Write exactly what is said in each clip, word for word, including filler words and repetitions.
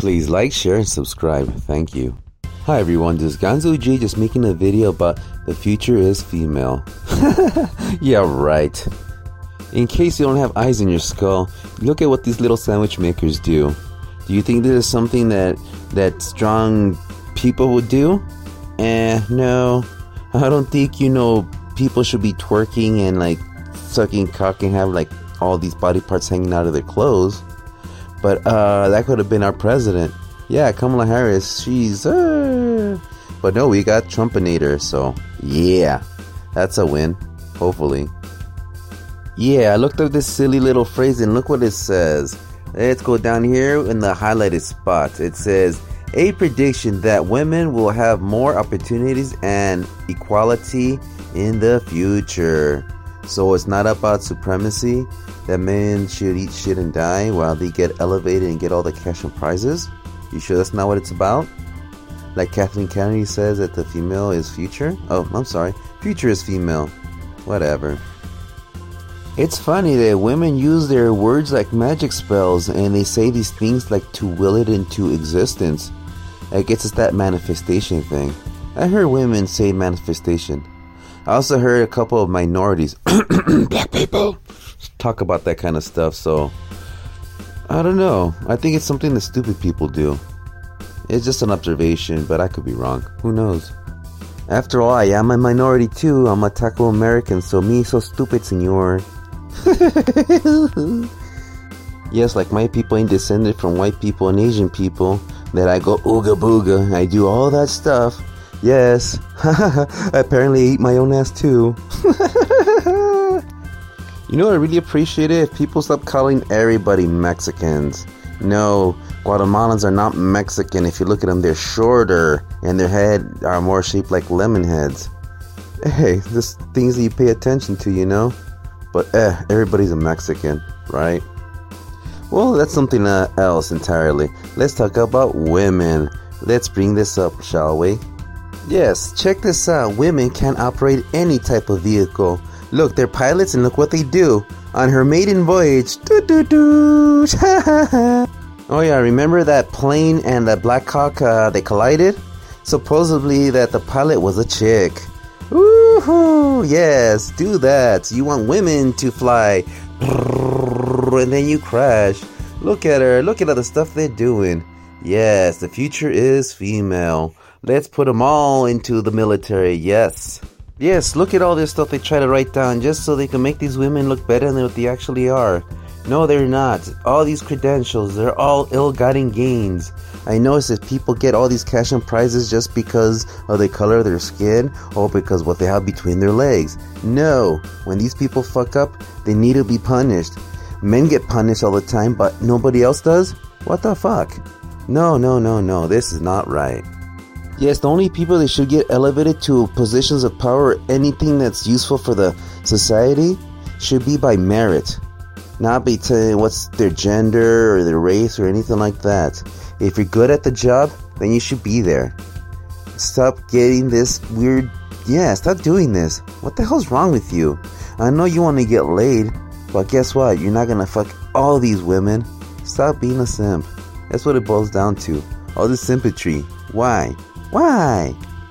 Please like, share, and subscribe. Thank you. Hi everyone, this is Gonzo J just making a video about the future is female. Yeah, right. In case you don't have eyes in your skull, look at what these little sandwich makers do. Do you think this is something that, that strong people would do? Eh, no. I don't think, you know, people should be twerking and like sucking cock and have like all these body parts hanging out of their clothes. But uh, that could have been our president. Yeah, Kamala Harris, she's... Uh... But no, we got Trumpinator, so yeah, that's a win, hopefully. Yeah, I looked up this silly little phrase and look what it says. Let's go down here in the highlighted spot. It says, a prediction that women will have more opportunities and equality in the future. So it's not about supremacy, that men should eat shit and die while they get elevated and get all the cash and prizes. You sure that's not what it's about? Like Kathleen Kennedy says that the female is future? Oh, I'm sorry. Future is female. Whatever. It's funny that women use their words like magic spells and they say these things like to will it into existence. I guess it's that manifestation thing. I heard women say manifestation. I also heard a couple of minorities, black people, talk about that kind of stuff, so I don't know. I think it's something that stupid people do. It's just an observation, but I could be wrong. Who knows? After all, I am a minority too. I'm a Taco American, so me so stupid, senor. Yes, like my people ain't descended from white people and Asian people, that I go ooga booga. I do all that stuff. Yes. I apparently eat my own ass too. You know what I really appreciate it? If people stop calling everybody Mexicans. No, Guatemalans are not Mexican. If you look at them, they're shorter and their head are more shaped like lemon heads. Hey, just things that you pay attention to, you know? But eh, everybody's a Mexican, right? Well, that's something uh, else entirely. Let's talk about women. Let's bring this up, shall we? Yes, check this out. Women can operate any type of vehicle. Look, they're pilots and look what they do. On her maiden voyage. Doo doo doo. Oh yeah, remember that plane and the Black Hawk, uh, they collided? Supposedly that the pilot was a chick. Woohoo! Yes, do that. You want women to fly. And then you crash. Look at her. Look at all the stuff they're doing. Yes, the future is female. Let's put them all into the military. Yes. Yes, look at all this stuff they try to write down just so they can make these women look better than what they actually are. No, they're not. All these credentials, they're all ill-gotten gains. I notice that people get all these cash and prizes just because of the color of their skin or because what they have between their legs. No, when these people fuck up, they need to be punished. Men get punished all the time, but nobody else does? What the fuck? No, no, no, no, this is not right. Yes, the only people that should get elevated to positions of power or anything that's useful for the society should be by merit. Not by telling what's their gender or their race or anything like that. If you're good at the job, then you should be there. Stop getting this weird... Yeah, stop doing this. What the hell's wrong with you? I know you want to get laid, but guess what? You're not gonna fuck all these women. Stop being a simp. That's what it boils down to. All this sympathy. Why? Why?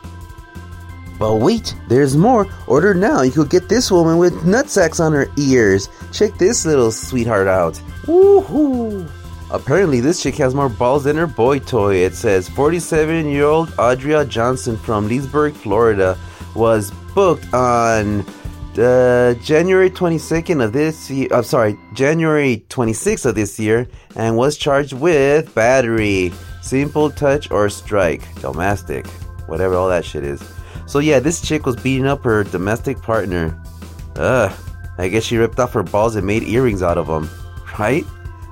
But wait, there's more. Order now. You could get this woman with nutsacks on her ears. Check this little sweetheart out. Woohoo! Apparently, this chick has more balls than her boy toy. It says forty-seven-year-old Audria Johnson from Leesburg, Florida, was booked on uh, January twenty-second of this year. I'm sorry, January twenty-sixth of this year, and was charged with battery, simple touch, or strike, domestic, whatever all that shit is. So yeah, this chick was beating up her domestic partner. Ugh, I guess she ripped off her balls and made earrings out of them, right?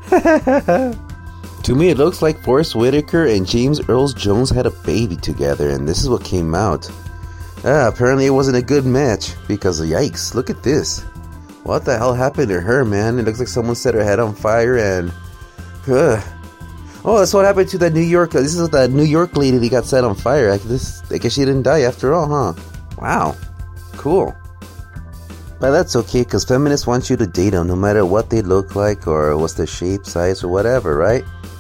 To me, it looks like Forrest Whitaker and James Earl Jones had a baby together, and this is what came out. Ah, apparently it wasn't a good match, because yikes, look at this. What the hell happened to her, man? It looks like someone set her head on fire and... Ugh. Oh, that's what happened to that New York... This is that New York lady that got set on fire. I, this, I guess she didn't die after all, huh? Wow. Cool. But that's okay, because feminists want you to date them no matter what they look like or what's their shape, size, or whatever, right?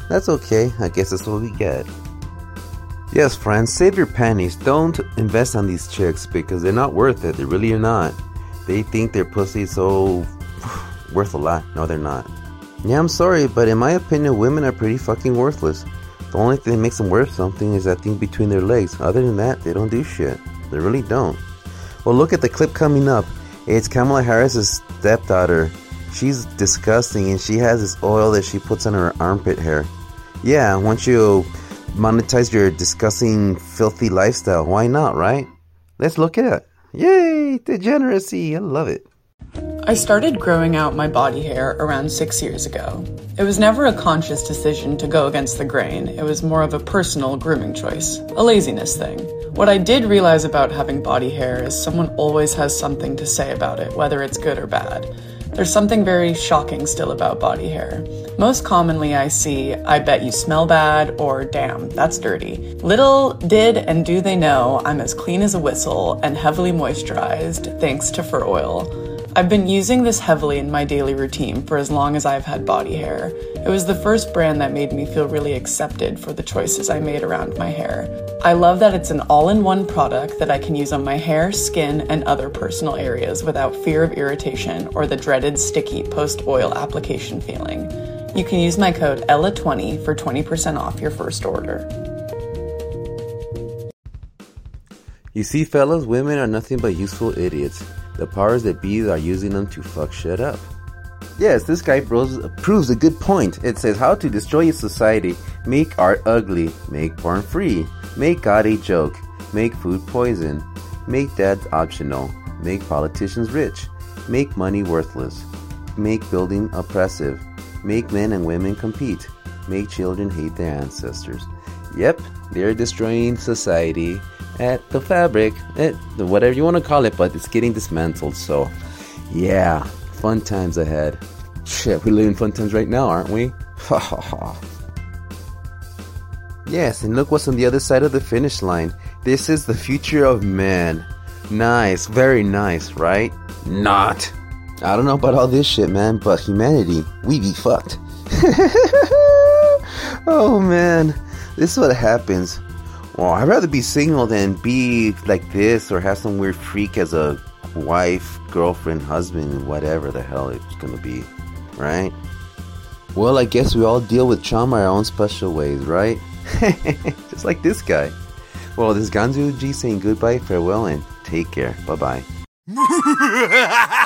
That's okay, I guess that's what we get. Yes, friends, save your panties. Don't invest on these chicks because they're not worth it. They really are not. They think their pussy is so worth a lot. No, they're not. Yeah, I'm sorry, but in my opinion, women are pretty fucking worthless. The only thing that makes them worth something is that thing between their legs. Other than that, they don't do shit. They really don't. Well, look at the clip coming up. It's Kamala Harris's stepdaughter. She's disgusting, and she has this oil that she puts on her armpit hair. Yeah, once you monetize your disgusting, filthy lifestyle, why not, right? Let's look at it. Yay, degeneracy. I love it. I started growing out my body hair around six years ago. It was never a conscious decision to go against the grain. It was more of a personal grooming choice, a laziness thing. What I did realize about having body hair is someone always has something to say about it, whether it's good or bad. There's something very shocking still about body hair. Most commonly I see, I bet you smell bad, or damn, that's dirty. Little did and do they know I'm as clean as a whistle and heavily moisturized thanks to Fur Oil. I've been using this heavily in my daily routine for as long as I've had body hair. It was the first brand that made me feel really accepted for the choices I made around my hair. I love that it's an all-in-one product that I can use on my hair, skin, and other personal areas without fear of irritation or the dreaded sticky post-oil application feeling. You can use my code Ella twenty for twenty percent off your first order. You see, fellas, women are nothing but useful idiots. The powers that be are using them to fuck shit up. Yes, this guy proves, proves a good point. It says how to destroy a society, make art ugly, make porn free, make God a joke, make food poison, make dads optional, make politicians rich, make money worthless, make building oppressive, make men and women compete, make children hate their ancestors. Yep, they're destroying society at the fabric, at the whatever you want to call it, but it's getting dismantled. So, yeah, fun times ahead. Shit, we live in fun times right now, aren't we? Ha ha ha. Yes, and look what's on the other side of the finish line. This is the future of man. Nice, very nice, right? Not. I don't know about all this shit, man, but humanity, we be fucked. Oh man, this is what happens. Well, I'd rather be single than be like this or have some weird freak as a wife, girlfriend, husband, whatever the hell it's gonna be, right? Well, I guess we all deal with trauma our own special ways, right? Just like this guy. Well, this is Ganzu G saying goodbye, farewell, and take care. Bye-bye.